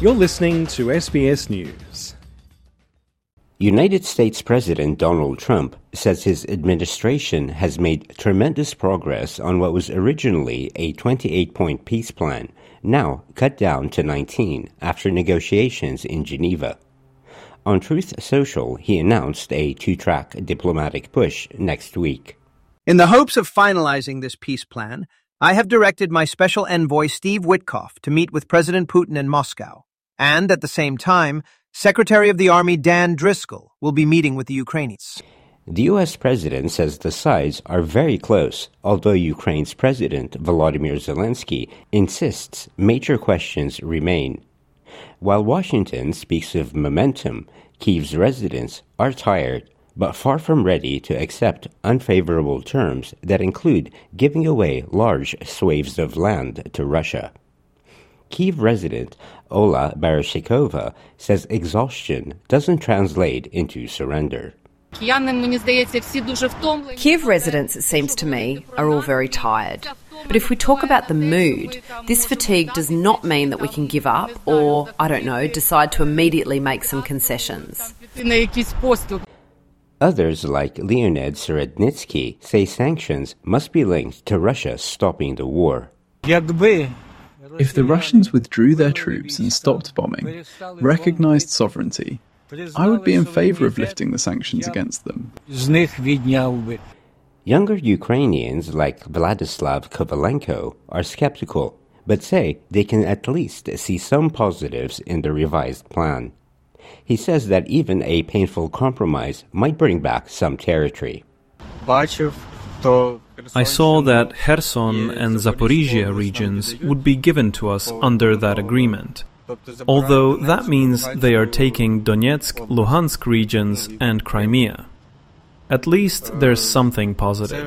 You're listening to SBS News. United States President Donald Trump says his administration has made tremendous progress on what was originally a 28-point peace plan, now cut down to 19 after negotiations in Geneva. On Truth Social, he announced a two-track diplomatic push next week. In the hopes of finalizing this peace plan, I have directed my special envoy Steve Witkoff to meet with President Putin in Moscow. And at the same time, Secretary of the Army Dan Driscoll will be meeting with the Ukrainians. The U.S. president says the sides are very close, although Ukraine's President Volodymyr Zelensky insists major questions remain. While Washington speaks of momentum, Kyiv's residents are tired, but far from ready to accept unfavorable terms that include giving away large swathes of land to Russia. Kyiv resident Ola Barashikova says exhaustion doesn't translate into surrender. Kyiv residents, it seems to me, are all very tired. But if we talk about the mood, this fatigue does not mean that we can give up or, decide to immediately make some concessions. Others, like Leonid Serednitsky, say sanctions must be linked to Russia stopping the war. If the Russians withdrew their troops and stopped bombing, recognized sovereignty, I would be in favor of lifting the sanctions against them. Younger Ukrainians like Vladislav Kovalenko are skeptical, but say they can at least see some positives in the revised plan. He says that even a painful compromise might bring back some territory. I saw that Kherson and Zaporizhia regions would be given to us under that agreement, although that means they are taking Donetsk, Luhansk regions and Crimea. At least there's something positive.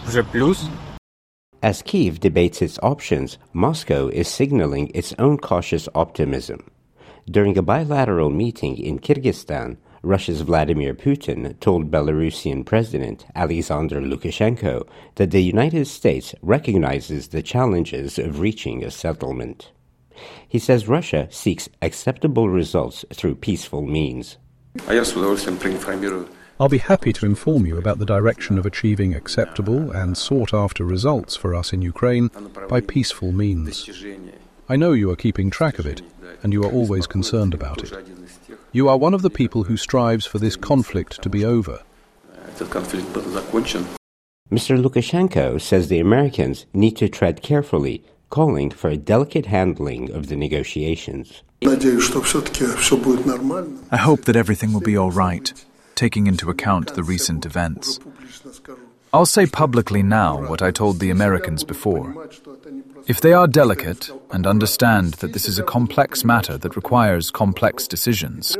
As Kyiv debates its options, Moscow is signaling its own cautious optimism. During a bilateral meeting in Kyrgyzstan, Russia's Vladimir Putin told Belarusian President Alexander Lukashenko that the United States recognizes the challenges of reaching a settlement. He says Russia seeks acceptable results through peaceful means. I'll be happy to inform you about the direction of achieving acceptable and sought-after results for us in Ukraine by peaceful means. I know you are keeping track of it, and you are always concerned about it. You are one of the people who strives for this conflict to be over. Mr. Lukashenko says the Americans need to tread carefully, calling for a delicate handling of the negotiations. I hope that everything will be all right, taking into account the recent events. I'll say publicly now what I told the Americans before. If they are delicate and understand that this is a complex matter that requires complex decisions.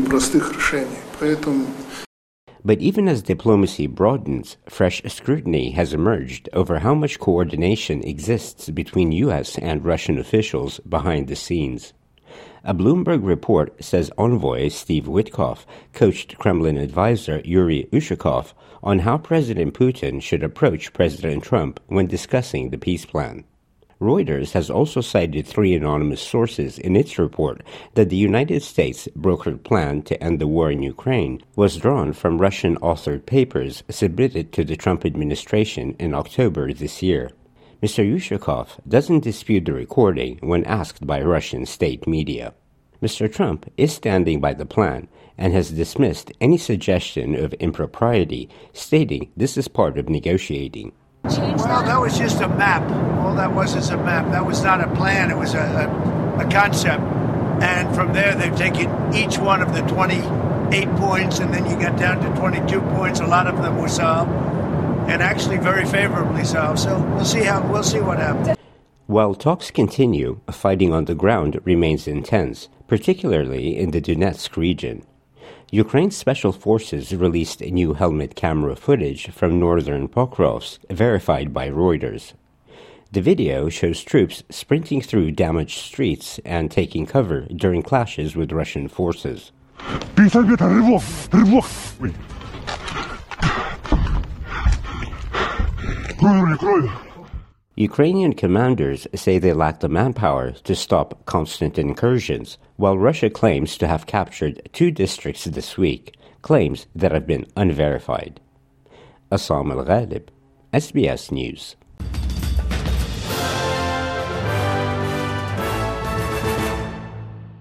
But even as diplomacy broadens, fresh scrutiny has emerged over how much coordination exists between U.S. and Russian officials behind the scenes. A Bloomberg report says envoy Steve Witkoff coached Kremlin advisor Yuri Ushakov on how President Putin should approach President Trump when discussing the peace plan. Reuters has also cited 3 anonymous sources in its report that the United States' brokered plan to end the war in Ukraine was drawn from Russian-authored papers submitted to the Trump administration in October this year. Mr. Ushakov doesn't dispute the recording when asked by Russian state media. Mr. Trump is standing by the plan and has dismissed any suggestion of impropriety, stating this is part of negotiating. Well, that was just a map. All that was is a map. That was not a plan. It was a concept. And from there, they've taken each one of the 28 points, and then you got down to 22 points. A lot of them were solved, and actually very favorably solved. So we'll see what happens. While talks continue, fighting on the ground remains intense, particularly in the Donetsk region. Ukraine's special forces released new helmet camera footage from northern Pokrovsk, verified by Reuters. The video shows troops sprinting through damaged streets and taking cover during clashes with Russian forces. Ukrainian commanders say they lack the manpower to stop constant incursions, while Russia claims to have captured 2 districts this week, claims that have been unverified. Assam Al-Ghalib, SBS News.